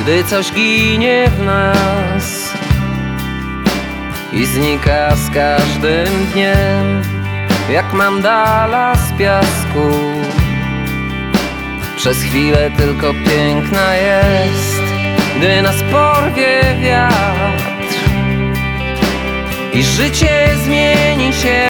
gdy coś ginie w nas i znika z każdym dniem, jak mandala z piasku. Przez chwilę tylko piękna jest, gdy nas porwie wiatr i życie zmieni się.